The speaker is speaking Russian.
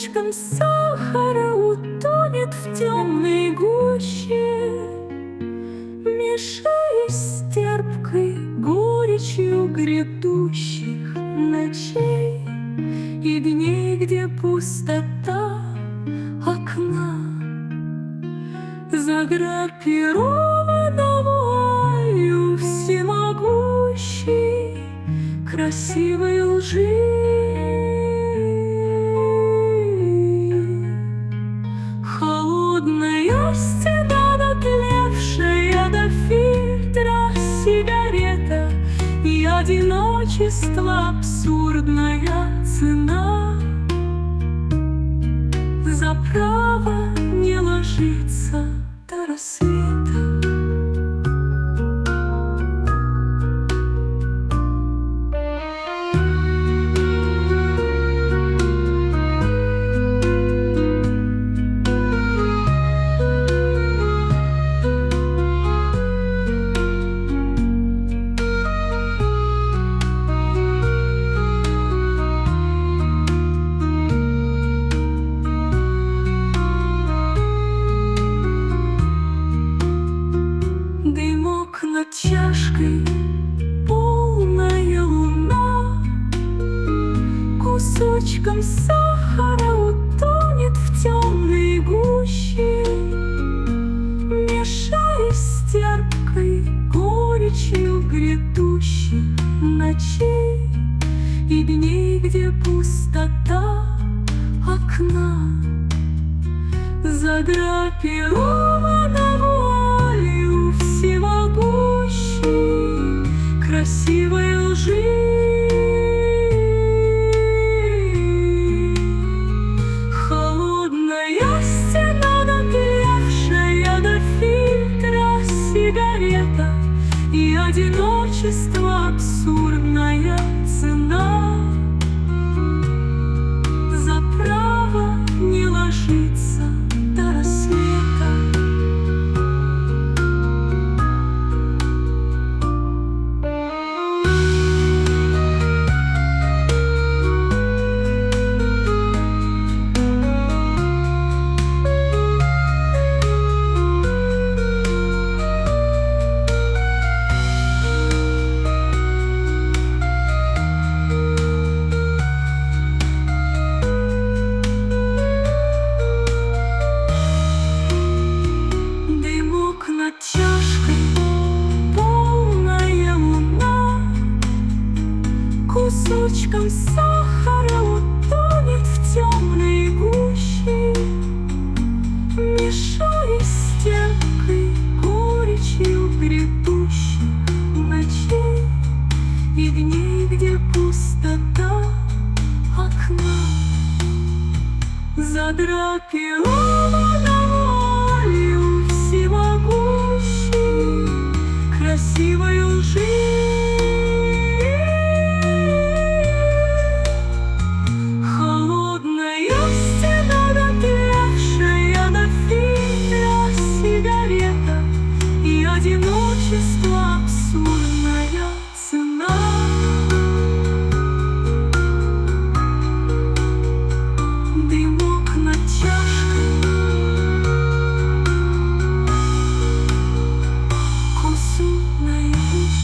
Кусочком сахара утонет в темной гуще, мешаясь с терпкой горечью грядущих ночей и дней, где пустота окна задрапирована вуалью всемогущей красивой лжи. Холодная стена, дотлевшая до фильтра сигарета, и одиночество абсурдная цена за право не ложиться до рассвета. Дымок над чашкой, полная луна, кусочком сахара утонет в темной гуще, мешаясь с терпкой горечью грядущих ночей и дней, где пустота окна задрапирована вуалью всемогущей красивой лжи. Холодная стена, дотлевшая до фильтра сигарета, и одиночество абсурдная цена за право не ложиться до рассвета. Над чашкой, полная луна, кусочком сахара утонет в темной гуще, мешаясь с терпкой горечью грядущих ночей и дней, где пустота окна задрапирована вуалью всемогущей красивой лжи.